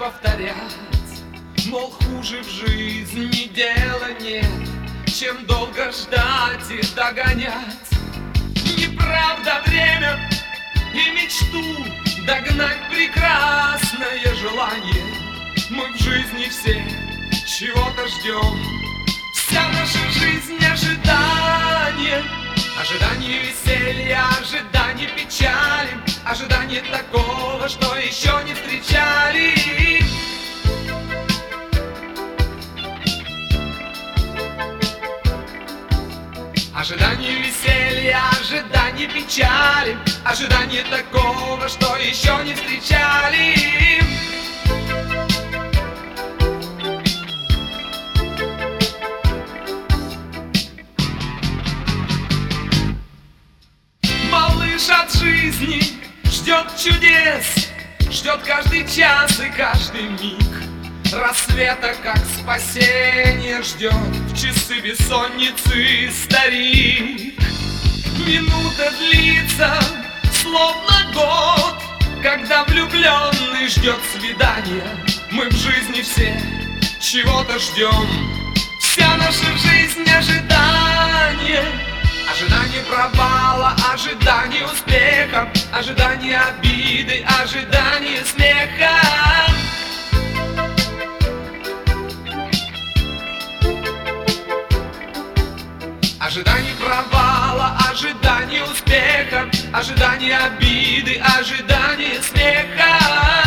повторять, мол, хуже в жизни дела нет, чем долго ждать и догонять. Неправда, время и мечту догнать прекрасное желание. Мы в жизни все чего-то ждем. Вся наша жизнь ожидание, ожидание веселья, ожидание печали, ожидание такого, что еще не встречали. Ожидание веселья, ожидание печали, ожидание такого, что еще не встречали. Малыш от жизни ждет чудес, ждет каждый час и каждый миг. Рассвета, как спасение, ждет в часы бессонницы старик. Минута длится, словно год, когда влюбленный ждет свидания. Мы в жизни все чего-то ждем. Вся наша жизнь ожидание, ожидание провала, ожидание успеха, ожидание обиды, ожидание смеха. Ожидание провала, ожидание успеха, ожидание обиды, ожидание смеха.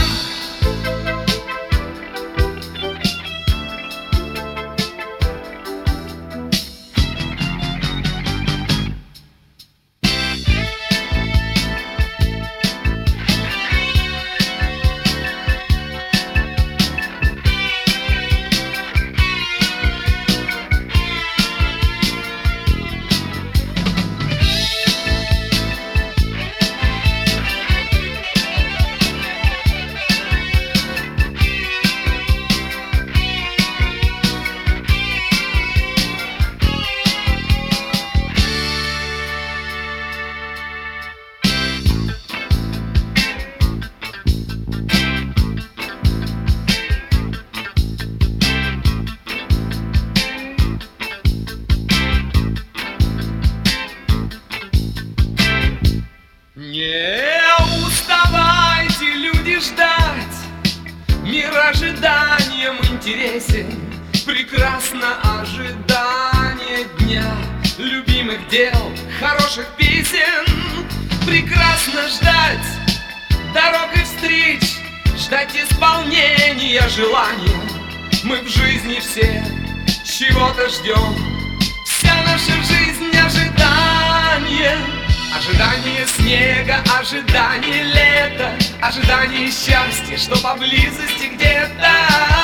Не уставайте, люди, ждать. Мир ожиданием интересен. Прекрасно ожидание дня, любимых дел, хороших песен. Прекрасно ждать дорог и встреч, ждать исполнения желания. Мы в жизни все чего-то ждем. Вся наша жизнь ожидание. Ожидание снега, ожидание лета, ожидание счастья, что поблизости где-то.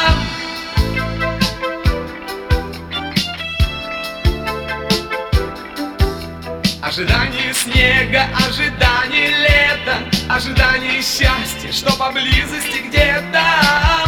Ожидание снега, ожидание лета, ожидание счастья, что поблизости где-то.